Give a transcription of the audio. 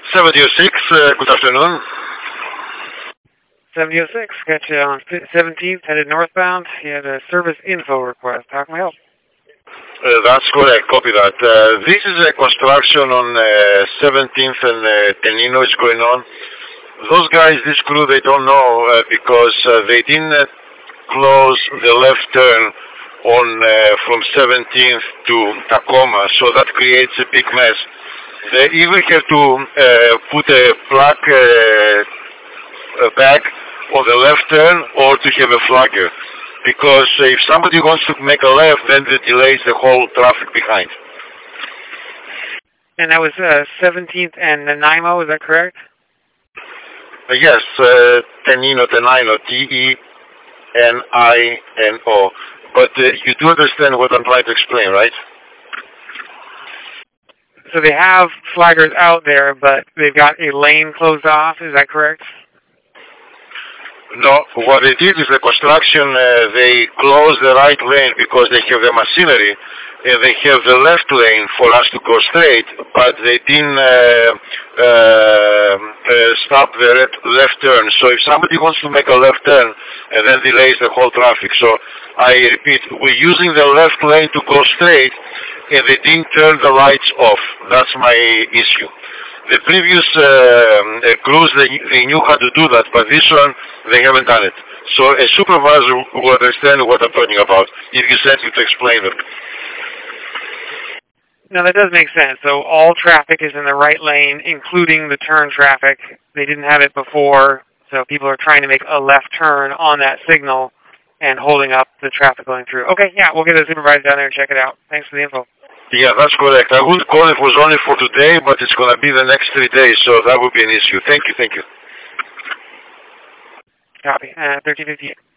706, good afternoon. 7006, got you on 17th, headed northbound. You had a service info request. How can we help? That's correct, copy that. This is a construction on 17th and Tenino is going on. Those guys, this crew, they don't know because they didn't close the left turn on from 17th to Tacoma, so that creates a big mess. They even have to put a plaque back on the left turn or to have a flagger. Because if somebody wants to make a left, then it delays the whole traffic behind. And that was 17th and Nanaimo, is that correct? Yes, Tenino, T-E-N-I-N-O. But you do understand what I'm trying to explain, right? So they have flaggers out there, but they've got a lane closed off, is that correct? No, what they did is the construction, they closed the right lane because they have the machinery, and they have the left lane for us to go straight, but they didn't stop the left turn. So if somebody wants to make a left turn, and then delays the whole traffic. So I repeat, we're using the left lane to go straight, and they didn't turn the lights off. That's my issue. The previous crews, they knew how to do that, but this one, they haven't done it. So a supervisor will understand what I'm talking about if you send him to explain it. No, that does make sense. So all traffic is in the right lane, including the turn traffic. They didn't have it before, so people are trying to make a left turn on that signal and holding up the traffic going through. Okay, yeah, we'll get a supervisor down there and check it out. Thanks for the info. Yeah, that's correct. I would call it was only for today, but it's going to be the next 3 days, so that would be an issue. Thank you. Copy. 1358.